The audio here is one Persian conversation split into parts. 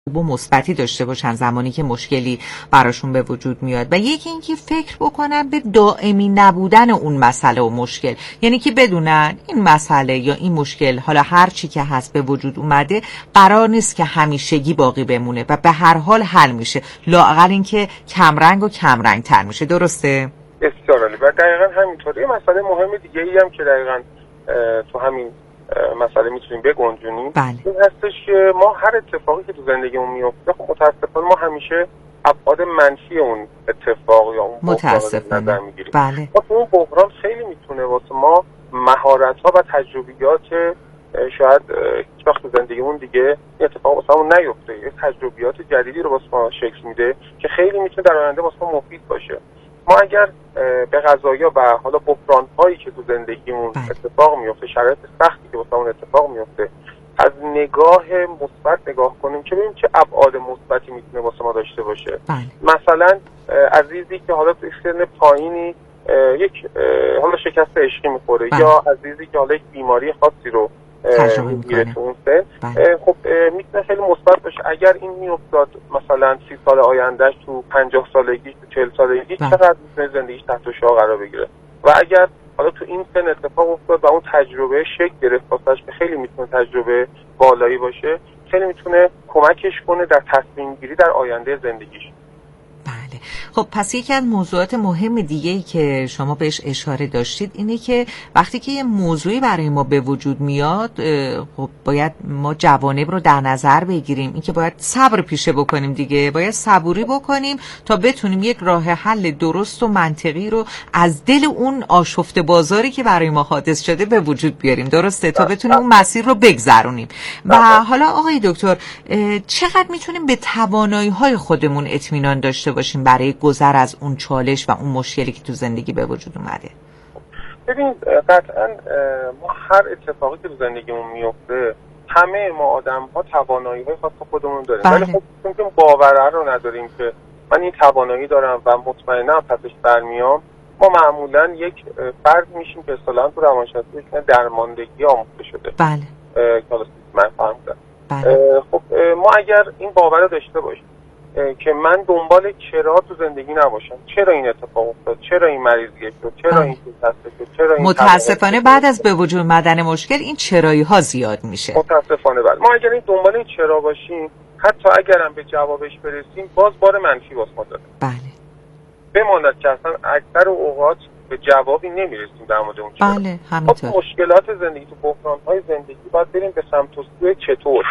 و مثبتی داشته باشن زمانی که مشکلی براشون به وجود میاد و یکی اینکه فکر بکنن به دائمی نبودن اون مسئله و مشکل، یعنی که بدونن این مسئله یا این مشکل حالا هر چی که هست به وجود اومده قرار نیست که همیشگی باقی بمونه و به هر حال حل میشه، لااقل اینکه کمرنگ و کمرنگ تر میشه. درسته؟ بسیار عالی. و دقیقاً همینطوره. مسئله مهم دیگه ای هم که دقیقاً تو همین مسئله میتونیم بگنجونیم این هستش که ما هر اتفاقی که تو زندگیمون میفته خب متاسفانه ما همیشه ابعاد منفی اون اتفاق یا اون بحران نظر میگیریم. ما تو اون بحران خیلی میتونه واسه ما مهارت‌ها و تجربیات شاید هیچ وقت تو زندگیمون دیگه این اتفاق واسمون نیفته، یه تجربیات جدیدی رو واسه ما شکل میده که خیلی میتونه در آینده واسه ما مفید باشه. ما اگر به قضایا و حالا بحران‌هایی که تو زندگیمون اتفاق میفته، شرایط سختی که واسمون اتفاق میفته، از نگاه مثبت نگاه کنیم که ببینیم چه ابعاد مثبتی میتونه واسه ما داشته باشه. مثلا عزیزی که حالا تو سن پایینی یک حالا شکست عشقی میخوره یا عزیزی که حالا یک بیماری خاصی رو میگیره تو اون سن، خب میتونه خیلی مثبت باشه اگر این میافتاد مثلا 30 سال آیندهش تو 50 سالگی تو 40 سالگی چقدر میتونه زندگیش تحت شعاع قرار بگیره و اگر حالا تو این سن اتفاق افتاد و اون تجربه شکل گرفت واسش که خیلی میتونه تجربه بالایی باشه، خیلی میتونه کمکش کنه در تصمیم گیری در آینده زندگیش. خب پس یکی از موضوعات مهم دیگه‌ای که شما بهش اشاره داشتید اینه که وقتی که یه موضوعی برای ما به وجود میاد خب باید ما جوانب رو در نظر بگیریم، اینکه باید صبر پیشه بکنیم دیگه، باید صبوری بکنیم تا بتونیم یک راه حل درست و منطقی رو از دل اون آشفته بازاری که برای ما حادث شده به وجود بیاریم. درسته؟ تا بتونیم اون مسیر رو بگذرونیم. و حالا آقای دکتر چقدر میتونیم به توانایی‌های خودمون اطمینان داشته باشیم برای گذر از اون چالش و اون مشکلی که تو زندگی به وجود اومده؟ ببین قطعا ما هر اتفاقی که تو زندگیمون میفته همه ما آدم‌ها توانایی‌های خاص خودمون داریم، ولی خب چون باور رو نداریم که من این توانایی دارم و مطمئنم پسش برمیام، ما معمولا یک فرد میشیم که اصطلاحاً تو روانشناسی اسمش درماندگی آموخته شده. که من فهمیدم. خب ما اگر این باور رو داشته باشیم که من دنبال چرا تو زندگی نباشم، چرا این اتفاق افتاد، چرا این مریضی شد، چرا این شد، چرا این متاسفانه بعد از به وجود اومدن مشکل این چرایی ها زیاد میشه. متاسفانه بعد ما اگر این دنبال این چرا باشیم، حتی اگرم به جوابش برسیم باز بار منفی واسه ما داره. بماند که اصلا اکثر اوقات به جوابی نمیرسیم در مورد اون چرا. همینطور. مشکلات زندگی، تو بحران‌های زندگی باید بریم به سمت و سوی چطور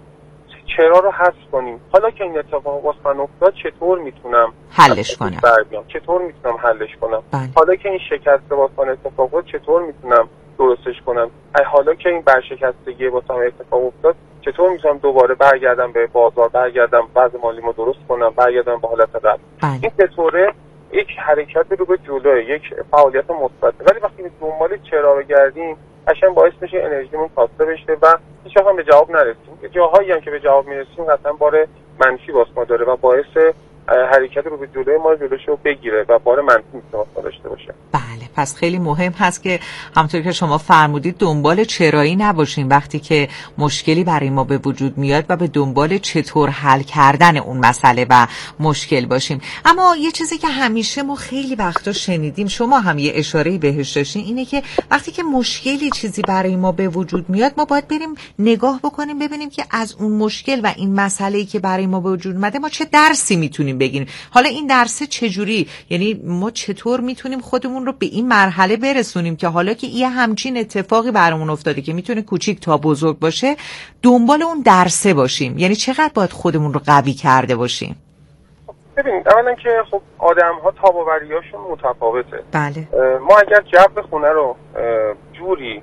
چرا رو حذف کنیم. حالا که این اتفاق واسه من افتاد چطور میتونم حلش کنم، چطور میتونم حلش کنم. حالا که این شکست واسه من اتفاق افتاد چطور میتونم درستش کنم. حالا که این برشکستگی واسه من اتفاق افتاد چطور میتونم دوباره برگردم به بازار، برگردم وضع مالیمو درست کنم، برگردم به حالت قبل. این چطوره یک حرکت رو به جلو، یک فعالیت مثبته. ولی وقتی دنبال چرا رو گردیم قشنگ باعث میشه انرژیمون کاسته بشه و هیچ وقت به جواب نرسیم. یه جاهایی هم که به جواب میرسیم قطعا بار منفی واسه ما داره و باعث حرکت رو به جلوی ما جلوشو بگیره و بار منفی میتونه داشته باشه. بله، پس خیلی مهم هست که همونطور که شما فرمودید دنبال چرایی نباشیم وقتی که مشکلی برای ما به وجود میاد و به دنبال چطور حل کردن اون مسئله و مشکل باشیم. اما یه چیزی که همیشه ما خیلی وقتا شنیدیم، شما هم یه اشاره‌ای بهش داشتین، اینه که وقتی که مشکلی چیزی برای ما به وجود میاد ما باید بریم نگاه بکنیم ببینیم که از اون مشکل و این مسئله‌ای که برای ما به وجود اومده ما چه درسی میتونیم بگیریم. حالا این درس چجوری؟ یعنی ما چطور میتونیم خودمون رو به این مرحله برسونیم که حالا که یه همچین اتفاقی برامون افتاده که میتونه کوچیک تا بزرگ باشه دنبال اون درسه باشیم؟ یعنی چقدر باید خودمون رو قوی کرده باشیم؟ ببینید اولا که خب آدم‌ها تاب‌آوری‌هاشون متفاوته. ما اگر جو خونه رو جوری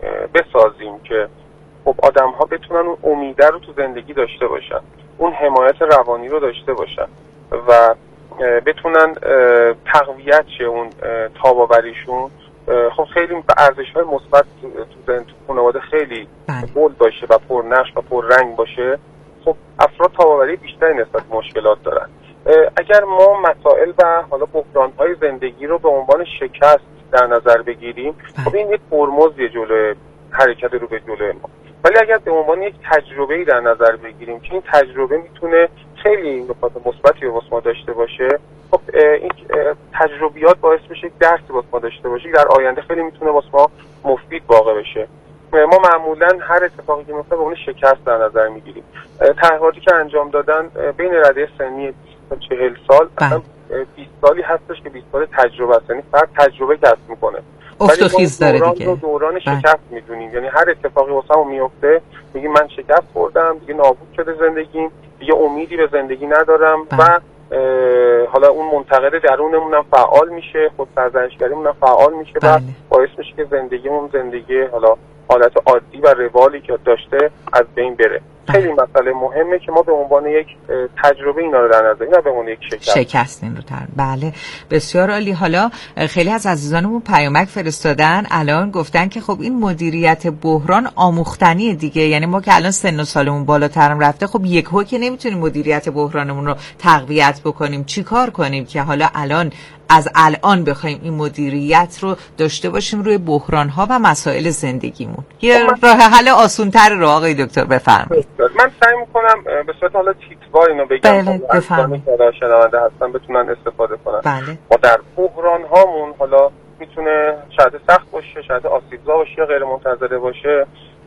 بسازیم که خب آدم‌ها بتونن اون امیده رو تو زندگی داشته باشن، اون حمایت روانی رو داشته باشن و بتونن تقویت شه اون تاب‌آوریشون، خب خیلی به ارزش‌های مثبت تو خانواده خیلی بولد باشه و پرنقش و پررنگ باشه، خب افراد تاب‌آوری بیشتری نسبت به مشکلات دارن. اگر ما مسائل و حالا بحران‌های زندگی رو به عنوان شکست در نظر بگیریم، خب این یک ترمزی جلوی حرکت رو به جلوی ما. ولی اگر به عنوان یک تجربه‌ای در نظر بگیریم که این تجربه میتونه خیلی نکات مثبتی واسه ما داشته باشه، خب این تجربیات باعث میشه درسی واسه ما داشته باشه در آینده خیلی میتونه واسه ما مفید واقع بشه. ما معمولا هر اتفاقی که میفته به اون شکست در نظر میگیریم. تحقیقاتی که انجام دادن بین رده سنی 20 تا 40 سال اصلا 20 سالی هستش که 20 سال تجربه است، یعنی فرد تجربه کسب میکنه. افت و خیز داره دیگه. دوران شکست میدونیم، یعنی هر اتفاقی واسمون میفته میگیم من شکست خوردم، دیگه نابود شده زندگیم، دیگه امیدی به زندگی ندارم و حالا اون منتقد درونمون هم فعال میشه، خود سرزنشگریمون هم فعال میشه و باعث میشه که زندگیمون زندگی حالا حالت عادی و روالی که داشته از بین بره. خیلی مسئله مهمه که ما به عنوان یک تجربه اینا رو در نظر بگیریم، نه به عنوان یک شکست این رو بله، بسیار عالی. حالا خیلی از عزیزانمون پیامک فرستادن، الان گفتن که خب این مدیریت بحران آموختنیه دیگه، یعنی ما که الان سن و سالمون بالاترم رفته، خب یکهو که نمیتونیم مدیریت بحرانمون رو تقویت بکنیم. چی کار کنیم که حالا از الان بخوایم این مدیریت رو داشته باشیم روی بحران‌ها و مسائل زندگیمون؟ یه راه حل آسان‌تر رو آقای دکتر بفرمایید. من سعی می‌کنم به صورت حالا تیتروار اینو بگم، بله بفرمایید که شنونده هستن بتونن استفاده کنن. بله. ما در بحران‌هامون حالا میتونه شاید سخت باشه، شاید آسیب‌زا باشه یا غیر منتظره باشه،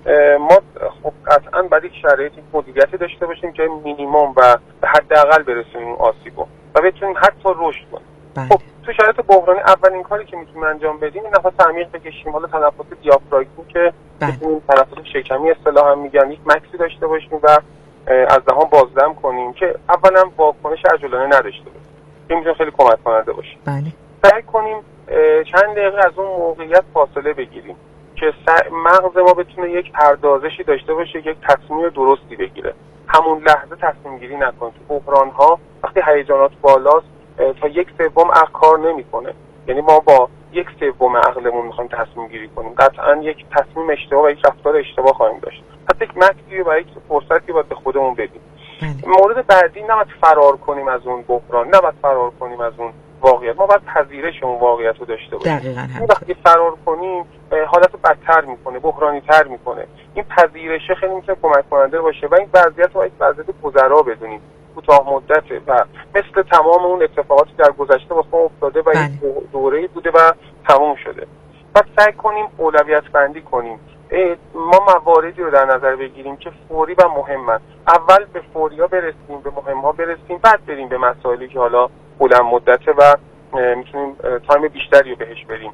ما خب قطعاً باید یک شرایطی مدیریتی داشته باشیم که مینیمم و به حداقل برسونیم اون آسیبو و بتونیم حتی رشد کنیم. خب تو شرایط بحرانی اولین کاری که میتونیم انجام بدیم این نفس عمیق بکشیم، حالا تنفس دیافراگمی که بتونیم تنفس شکمی اصطلاحا میگن، یک مکسی داشته باشیم و از دهان بازدم کنیم که اولا واکنش عجولانه نداشته باشیم، این میتونه خیلی کمک کننده باشه. بله. سعی کنیم چند دقیقه از اون موقعیت فاصله بگیریم که مغز ما بتونه یک پردازشی داشته باشه، یک تصمیم درستی بگیره. همون لحظه تصمیم گیری نکنیم. تو بحران‌ها وقتی هیجانات بالاست تا 1/3 عقل کار نمیکنه، یعنی ما با 1/3 عقلمون میخوایم تصمیم گیری کنیم، قطعا یک تصمیم اشتباه و یک رفتار اشتباه خواهیم داشت. حتی یک مکسی و یک فرصتی باید به خودمون بدیم. مورد بعدی نباید فرار کنیم از اون بحران، نباید فرار کنیم از اون واقعیت، ما باید پذیرش اون واقعیت رو داشته باشیم. دقیقاً وقتی فرار کنیم حالت رو بدتر میکنه، بحرانی تر میکنه. این پذیرش خیلی میتونه کمک کننده باشه و این وضعیت رو یک وضعیت گذرا بدونیم، کوتاه مدته و مثل تمام اون اتفاقاتی در گذشته واسه ما افتاده و این دوره‌ای بوده و تموم شده. بعد سعی کنیم اولویت بندی کنیم. ما مواردی رو در نظر بگیریم که فوری و مهمن. اول به فوریا برسیم، به مهم‌ها برسیم، بعد بریم به مسائلی که حالا بلند مدته و میتونیم تایم بیشتری رو بهش بریم.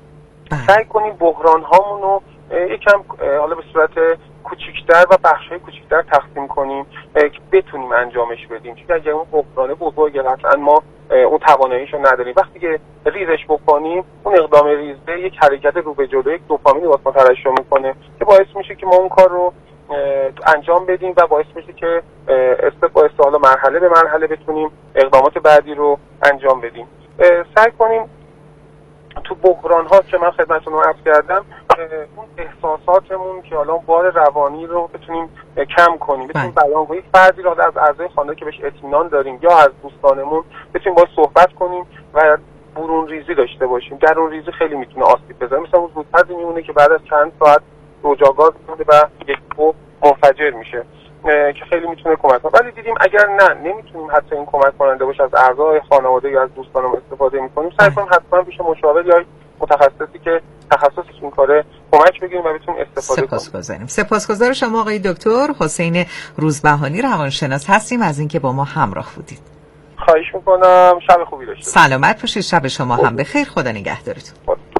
سعی کنیم بحران هامون رو یکم حالا به صورت کوچیک‌تر و بخش‌های کوچیک‌تر تقسیم کنیم که بتونیم انجامش بدیم، چون اگه اون بحران بزرگه قطعاً ما اون تواناییشو نداریم. وقتی که ریزش بکنیم اون اقدام ریزه یک حرکت رو به جلو، یک دوپامین واسه ما ترشح میکنه که باعث میشه که ما اون کار رو انجام بدیم و باعث میشه که استپ با استحاله مرحله به مرحله بتونیم اقدامات بعدی رو انجام بدیم. سعی کنیم تو بحران ها که من خدمتتون عرض کردم اون احساساتمون که حالا بار روانی رو بتونیم کم کنیم، بتونیم بیان کنیم. فردی رو از اعضای خانواده که بهش اطمینان داریم یا از دوستانمون بتونیم باهاش صحبت کنیم و برون ریزی داشته باشیم. درون ریزی خیلی میتونه آسیب بزنه، مثلا اون زودپزی میمونه که بعد از چند ساعت زوج‌آگاز میشه و یک منفجر میشه که خیلی میتونه کمک کنه. ولی دیدیم اگر نمیتونیم حتی این کمک کننده باشه از اعضای خانواده یا از دوستانمون استفاده میکنیم، سعی کنیم حتما پیش مشاور یا متخصصی که تخصصش این کاره کمک بگیریم و بتونیم استفاده کنیم. سپاسگزار شما آقای دکتر حسین روزبهانی روانشناس هستیم از اینکه با ما همراه بودید. خواهش میکنم. شب خوبی داشته باشید. سلامت باشید. شب شما هم بخیر. خدا نگهدارتون.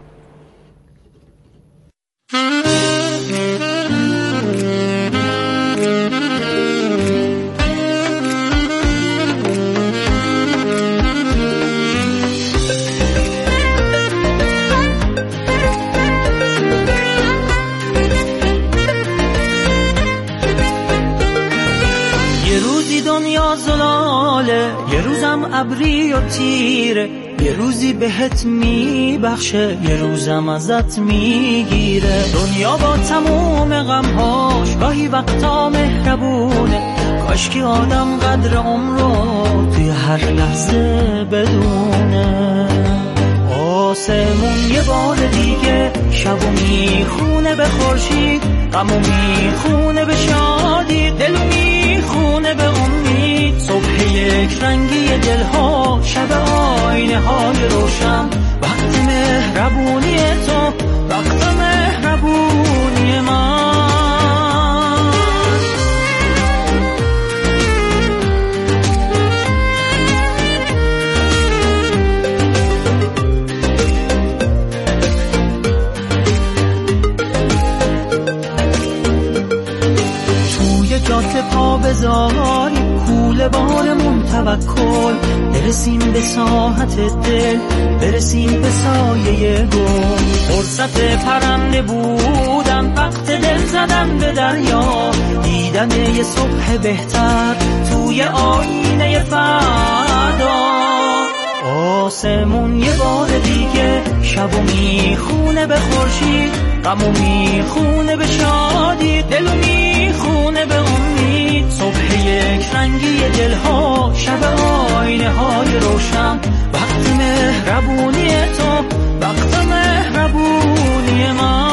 یه روزم ابری و تیره، یه روزی بهت میبخشه، یه روزم ازت میگیره. دنیا با تموم غمهاش گاهی وقتا مهربونه، کاش که آدم قدر عمرو توی هر لحظه بدونه. آسمون یه بار دیگه شبو میخونه به خورشید، غمو میخونه به شادی، دلو میخونه به امید. صبح یک رنگی دلها، شب آینه های روشن، وقت مهربونی تو، وقت مهربونی من. جاده پا بذاری، کوله بارمون توکل، برسیم به ساحت دل، برسیم به سایه گل. فرصت پرنده بودن، وقت دل زدن به دریا، دیدن یه صبح بهتر توی آینه فردا. آسمون یه بار دیگه شبو میخونه به خورشید، غمو میخونه به شادی، دلو میخونه به امید. صبح یک رنگی دلها، شب آینه های روشن، وقت مهربونی تو، وقت مهربونی من.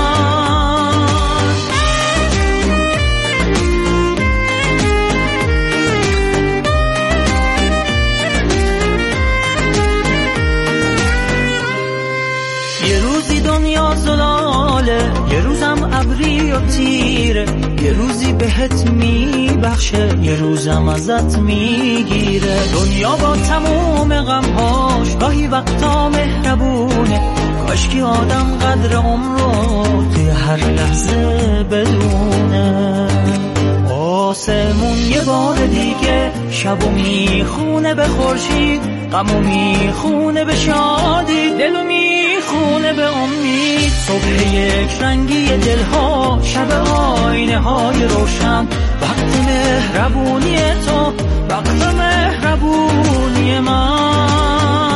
یه روزی دنیا زلاله، یه روزم ابری و تیره، یه روزی بهت میبخشه، یه روزم ازت میگیره. دنیا با تموم غمهاش گاهی وقتا مهربونه، کاشکی آدم قدر عمر رو توی هر لحظه بدونه. آسمون یه بار دیگه شبو میخونه به خورشید، غمو میخونه به شادی، دلو میخونه به امید. صبح یک رنگی دلها، شب آینه های روشن، وقت مهربونی تو، وقت مهربونی من.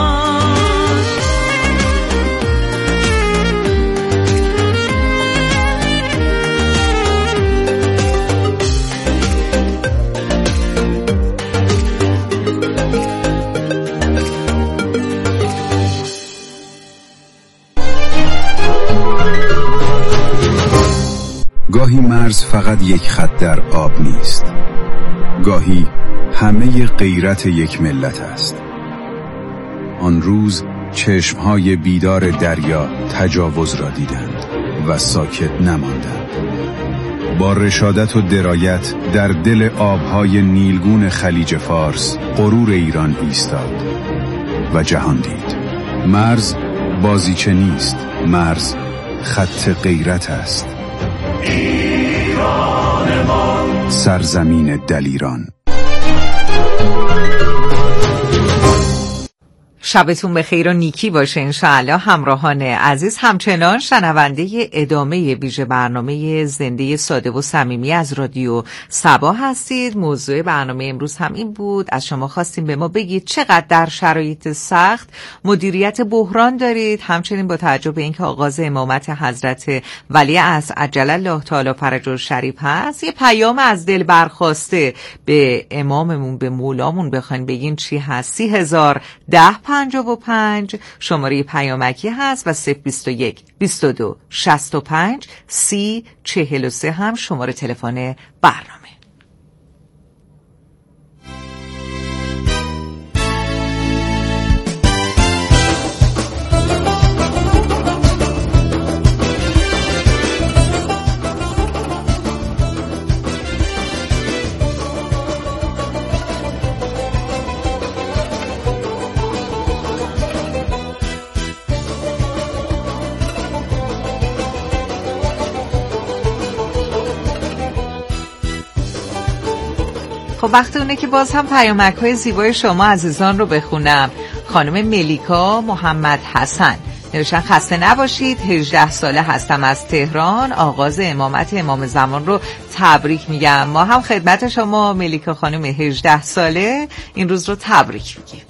گاهی مرز فقط یک خط در آب نیست، گاهی همه غیرت یک ملت است. آن روز چشمهای بیدار دریا تجاوز را دیدند و ساکت نماندند. با رشادت و درایت در دل آبهای نیلگون خلیج فارس غرور ایران ایستاد و جهان دید. مرز بازیچه نیست، مرز خط غیرت است. ایران ما، سرزمین دلیران. شبتون بخیر و نیکی باشه انشاءالله. همراهان عزیز، همچنان شنونده ادامه ویژه برنامه زنده ساده و صمیمی از رادیو صبا هستید. موضوع برنامه امروز هم این بود، از شما خواستیم به ما بگید چقدر در شرایط سخت مدیریت بحران دارید. همچنین با توجه به اینکه آغاز امامت حضرت ولیعصر عجل الله تعالی فرجه الشریف هست، یه پیام از دل برخواسته به اماممون، به مولامون بخواین بگین چی هست. 301055 شماره پیامکی هست و 021 22 65 30 43 هم شماره تلفن برنامه. خب وقت اونه که باز هم پیامک‌های زیبای شما عزیزان رو بخونم. خانم ملیکا محمد حسن نوشتن خسته نباشید، 18 ساله هستم از تهران، آغاز امامت امام زمان رو تبریک میگم. ما هم خدمت شما ملیکا خانم 18 ساله این روز رو تبریک میگیم.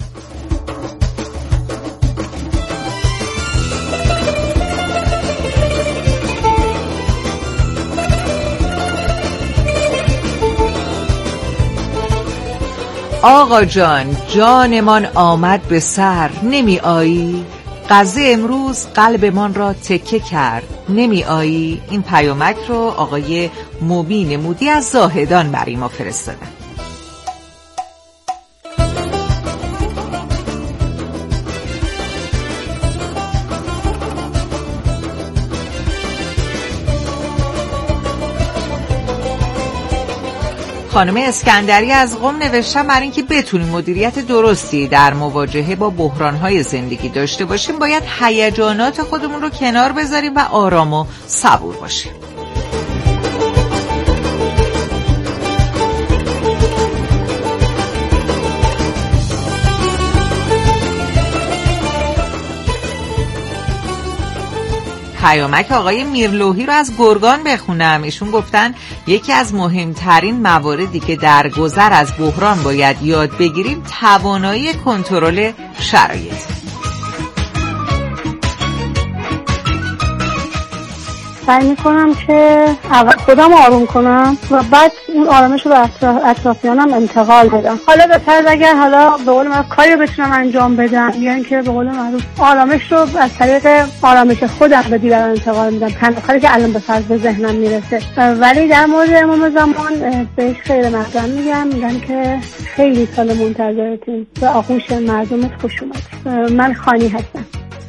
آقا جان جانمان آمد به سر، نمی آیی؟ غزه امروز قلبمان را تکه کرد، نمی آیی؟ این پیامک رو آقای مبین مودی از زاهدان برای ما فرستادن. خانم اسکندری از قم نوشتن برای اینکه بتونیم مدیریت درستی در مواجهه با بحران‌های زندگی داشته باشیم باید هیجانات خودمون رو کنار بذاریم و آرام و صبور باشیم. پیامک آقای میرلوحی رو از گرگان بخونم. ایشون گفتن یکی از مهمترین مواردی که در گذر از بحران باید یاد بگیریم توانایی کنترل شرایط. سعی میکنم که اول خودم آروم کنم و بعد اون آرامش رو به اطرافیانم انتقال بدم. حالا بهتر اگر حالا به قول من کاری بتونم انجام بدم، یعنی که به قول معروف آرامش رو از طریق آرامش خودم به دیگران انتقال میدم، تنها کاری که الان به ذهنم میرسه. ولی در مورد امام زمان بهش خیر مقدم میگم که خیلی سال منتظرتیم و آغوش مردمت خوش اومد. من خانی هستم.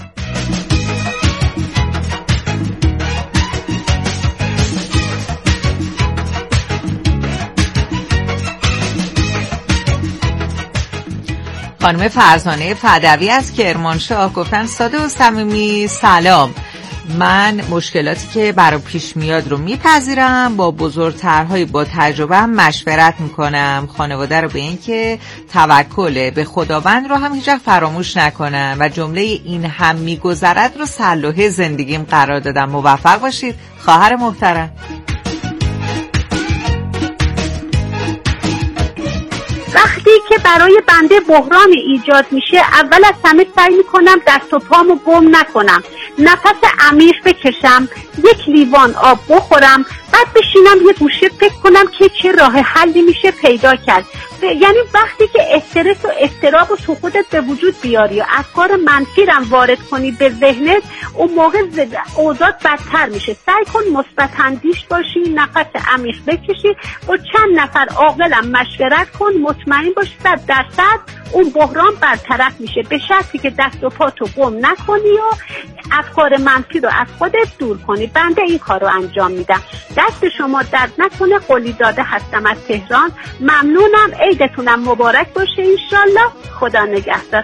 خانم فرزانه فدوی از کرمانشاه گفتن ساده و صمیمی سلام، من مشکلاتی که برام پیش میاد رو میپذیرم، با بزرگترهای با تجربه هم مشورت میکنم، خانواده رو به این که توکل به خداوند رو هم هیچ وقت فراموش نکنم و جمله این هم میگذرد رو صلاح زندگیم قرار دادم. موفق باشید خواهر محترم. وقتی که برای بنده بحران ایجاد میشه اول از همه سعی میکنم دست و پامو گم نکنم، نفس عمیق بکشم، یک لیوان آب بخورم، بعد بشینم یه گوشه فکر کنم که چه راه حلی میشه پیدا کرد. یعنی وقتی که استرس و اضطراب و تو خودت به وجود بیاری و افکار منفی رو وارد کنی به ذهنت، اون موقع اوضاع بدتر میشه. سعی کن مثبت اندیش باشی، نفس عمیق بکشی، با چند نفر عاقلم مشورت کن، مطمئن باش 100% اون بحران برطرف میشه، به شرطی که دست و پاتو گم نکنی و افکار منفی رو از خودت دور کنی. بنده این کار رو انجام میدم. دست شما درد نکنه. قلی داده هستم از تهران. ممنونم. عیدتونم مبارک باشه انشالله. خدا نگهدار.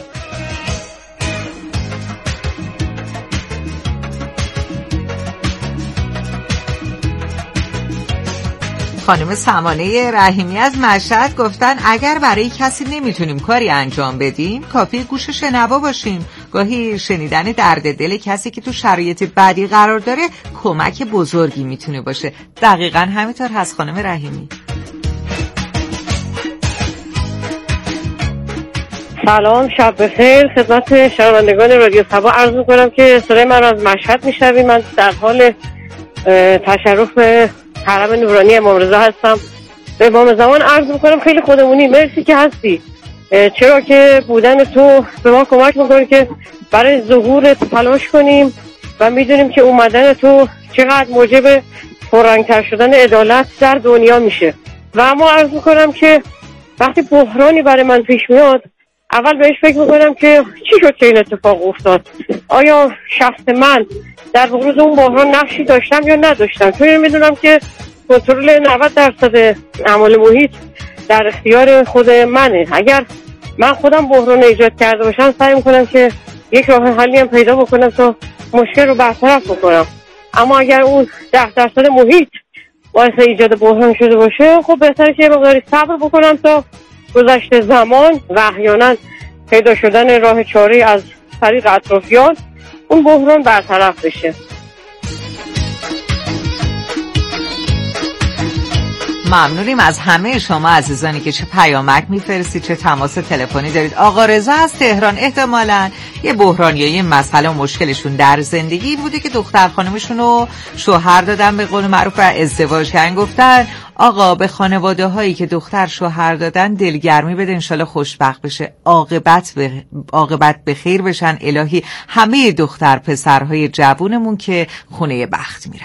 خانم سمانه رحیمی از مشهد گفتن اگر برای کسی نمیتونیم کاری انجام بدیم کافی گوش شنوا باشیم. گاهی شنیدن درد دل کسی که تو شرایط بدی قرار داره کمک بزرگی میتونه باشه. دقیقاً همینطور هست خانم رحیمی. سلام، شب بخیر خدمت شنوندگان رادیو صبا. عرض میکنم که صدای من از مشهد میشنوید. من در حال تشرف به حرم نورانی امام رضا هستم. به امام زمان عرض میکنم خیلی خودمونی، مرسی که هستی، چرا که بودن تو به ما کمک میکنه که برای ظهور تلاش کنیم و میدونیم که اومدن تو چقدر موجب پررنگتر شدن عدالت در دنیا میشه. و اما عرض میکنم که وقتی بحرانی برای من پیش میاد اول بهش فکر میکنم که چی شد که این اتفاق افتاد، آیا شخص من در بروز اون بحران نقشی داشتم یا نداشتم. چون میدونم که کنترل 90% اعمال محیط در اختیار خود منه. اگر من خودم بحران ایجاد کرده باشم سعی میکنم که یک راه حلی هم پیدا بکنم تا مشکل رو برطرف بکنم. اما اگر اون 10% محیط باعث ایجاد بحران شده باشه، خب بهتره که مقداری صبر بکنم تا گذشت زمان و احیانا پیدا شدن راه چاره از طریق اطرافیان اون بحران برطرف بشه. ممنونیم از همه شما عزیزانی که چه پیامک میفرستید چه تماس تلفنی دارید. آقا رضا از تهران احتمالاً یه بحران یا یه مسئله و مشکلشون در زندگی بوده که دختر خانمشون رو شوهر دادن، به قول معروف ازدواج کردن. گفتن آقا به خانواده هایی که دختر شوهر دادن دلگرمی بده، انشالله خوشبخت بشه، عاقبت به خیر بشن الهی همه دختر پسرهای جوونمون که خونه بخت میرن.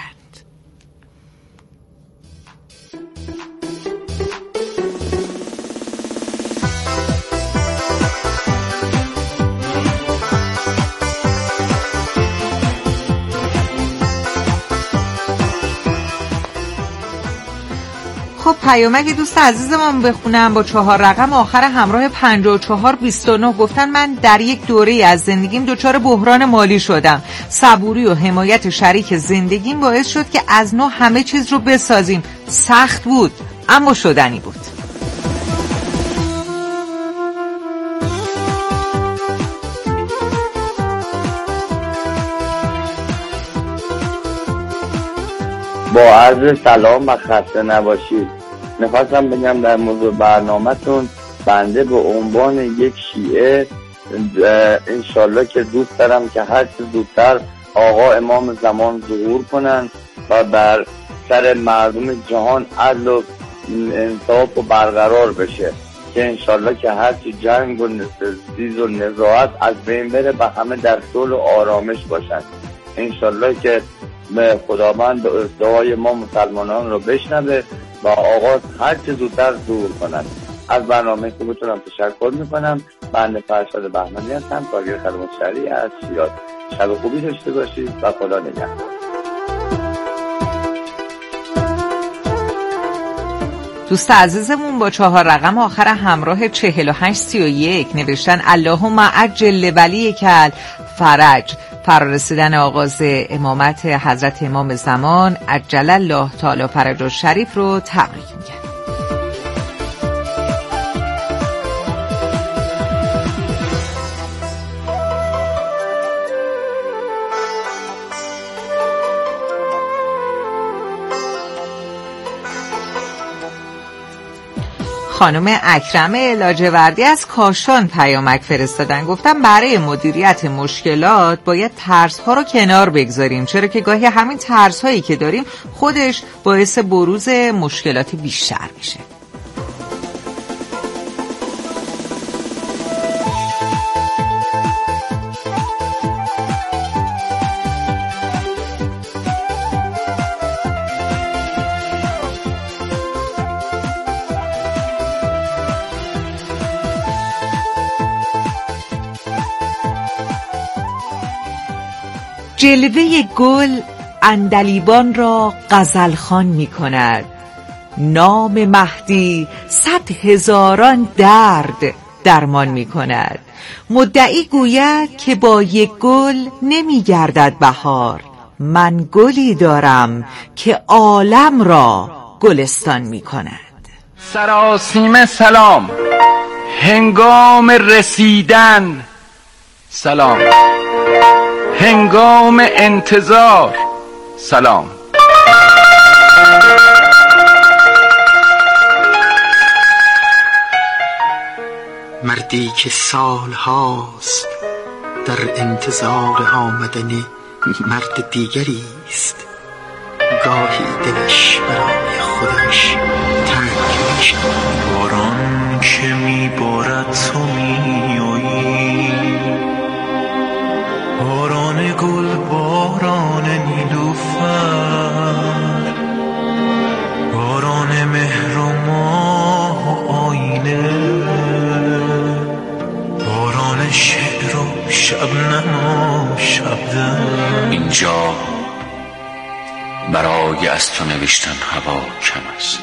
خب پیامک دوست عزیزمون بخونم با 4 رقم آخر همراه 5429. گفتن من در یک دوره از زندگیم دچار بحران مالی شدم. صبوری و حمایت شریک زندگیم باعث شد که از نو همه چیز رو بسازیم. سخت بود اما شدنی بود. با عرض سلام و خسته نباشید. میخواستم بگم در موضوع برنامه‌تون، بنده به عنوان یک شیعه انشالله که دوست دارم که هر چه زودتر آقا امام زمان ظهور کنن و بر سر مردم جهان عدل و انصاف و برقرار بشه، که انشالله که هر چه جنگ و سیز و نزاعت از بین بره و همه در صلح و آرامش باشن. انشالله که خداوند دعای ما مسلمانان رو بشنوه و آقا هر چه زودتر ظهور کنن. از برنامه خوبتونم تشکر میکنم. بنده فرشاد بهمنی هستم، کارگر خدمات شهری از شیراز. شب خوبی داشته باشید و خدا نگهدار. دوست عزیزمون با 4 رقم آخر همراه 4831 نوشتن اللهم عجل ولیک الفرج. فرارسیدن آغاز امامت حضرت امام زمان عجل الله تعالی فرجه شریف رو تبریک میگن. خانم اکرم لاجوردی از کاشان پیامک فرستادن. گفتم برای مدیریت مشکلات باید ترس‌ها رو کنار بگذاریم، چرا که گاهی همین ترس‌هایی که داریم خودش باعث بروز مشکلات بیشتر میشه. جلوه گل عندلیبان را غزلخوان می کند، نام مهدی 100,000 درد درمان می کند. مدعی گوید که با یک گل نمی گردد بهار، من گلی دارم که عالم را گلستان می کند. سراسیمه سلام، هنگام رسیدن سلام، هنگام انتظار سلام. مردی که سال هاست در انتظار آمدن مرد دیگری است، گاهی دلش برای خودش تنگ می‌شود. باران که میبارد تو میایی، باران گل، باران نیلوفر، باران مهر و ماه و آینه، باران شعر و شبنم و شبدم. اینجا برای از تو نوشتن هوا کم است،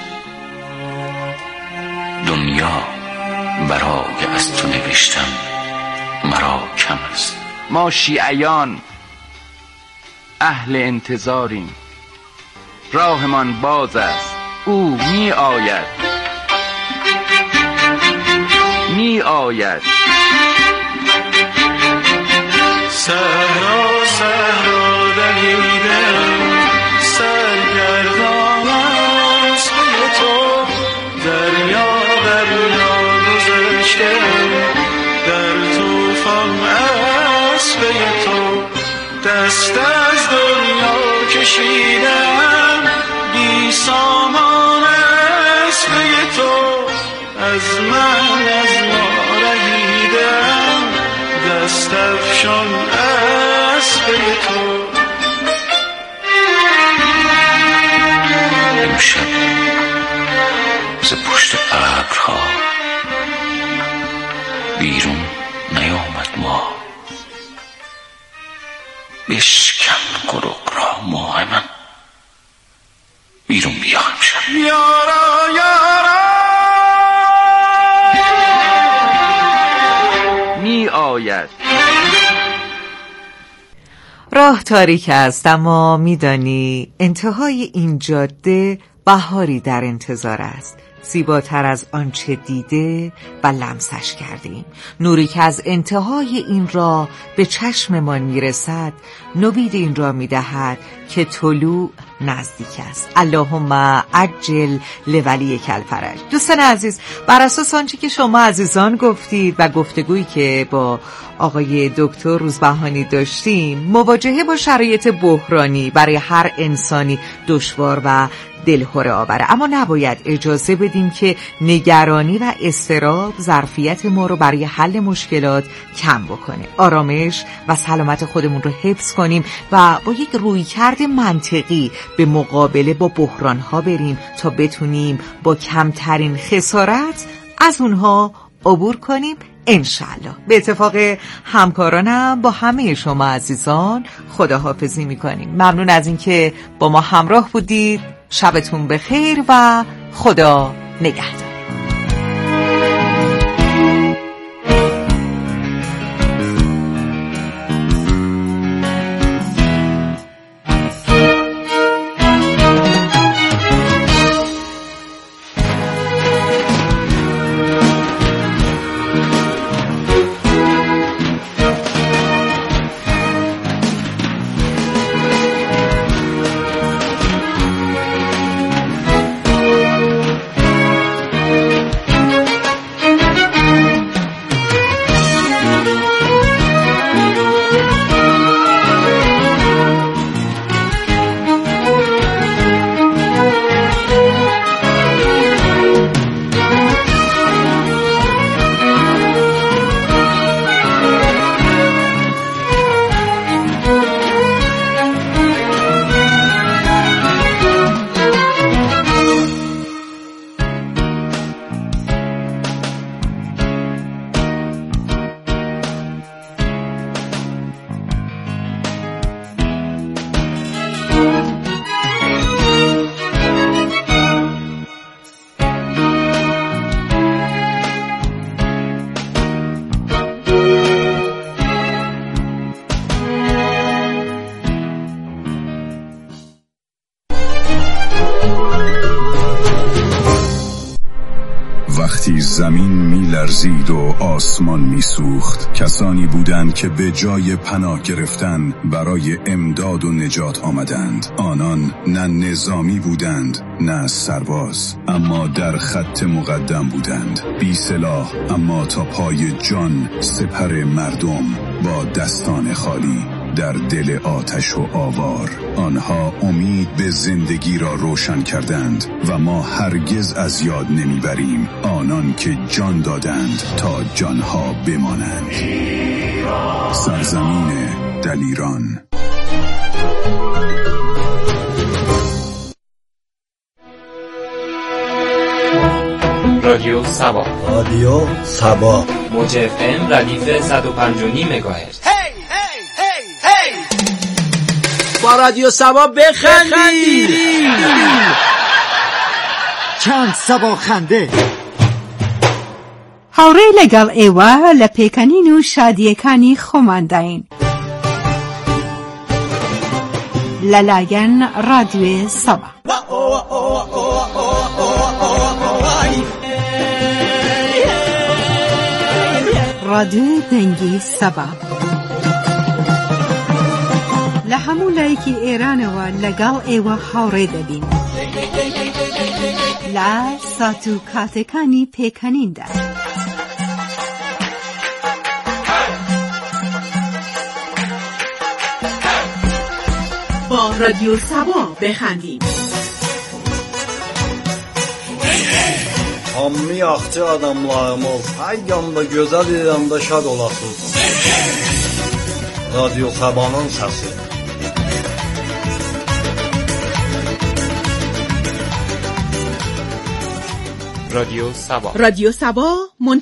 دنیا برای از تو نوشتن مرا کم است. ما شیعیان اهل انتظاریم، راهمان باز است، او می آید می آید. صحرا صحرا دویدم، سرگردان است به تو، دست از دنیا کشیدم بی سامان اسبه تو از ما رهیدم دست افشان اسبه تو امشب ز پشت ابرها بیرون نیامد ما بشکن گروه را ماه من بیرون بیا امشب یارا یارا می آید. راه تاریک است اما میدانی انتهای این جاده بهاری در انتظار است، زیباتر از آنچه دیده و لمسش کردیم. نوری که از انتهای این راه به چشممان میرسد نوید این را میدهد که طلوع نزدیک است. اللهم عجل لولی الفرج. دوستان عزیز، بر اساس آنچه که شما عزیزان گفتید و گفتگویی که با آقای دکتر روزبهانی داشتیم، مواجهه با شرایط بحرانی برای هر انسانی دشوار و دلهره آوره، اما نباید اجازه بدیم که نگرانی و اضطراب ظرفیت ما رو برای حل مشکلات کم بکنه. آرامش و سلامت خودمون رو حفظ کنیم و با یک رویکرد منطقی به مقابله با بحران‌ها بریم تا بتونیم با کمترین خسارت از اونها عبور کنیم انشالله. به اتفاق همکارانم با همه شما عزیزان خداحافظی میکنیم. ممنون از اینکه با ما همراه بودید. شبتون بخیر و خدا نگهدار. وقتی زمین می‌لرزید و آسمان می‌سوخت، کسانی بودند که به جای پناه گرفتن برای امداد و نجات آمدند. آنان نه نظامی بودند نه سرباز، اما در خط مقدم بودند، بی سلاح اما تا پای جان سپر مردم با دستان خالی در دل آتش و آوار. آنها امید به زندگی را روشن کردند و ما هرگز از یاد نمیبریم آنان که جان دادند تا جانها بمانند. سرزمین دلیران. رادیو سبا، رادیو سبا، موج FM ردیف 105.9 مگاهرتز. با رادیو سبا بخندید. چند سبا خنده. هاوڕێ لەگەڵ ئێوە لە پێکەنین و شادیەکانی خۆمانداین لەلایەن ڕادیۆی سەبا. ڕادیۆی دەنگی سەبا لە هەموو لایەکی ئێرانەوە لەگەڵ ئێوە هاوڕێ دەبین لە سات و کاتەکانی پێکەنیندا. با رادیو سبا بخندیم. Hammi yaxşı adamlarımız, hər yanda gözəl, yanda şad olasınız. Radyo Sabah'ın səsi. رادیو سبا. رادیو سبا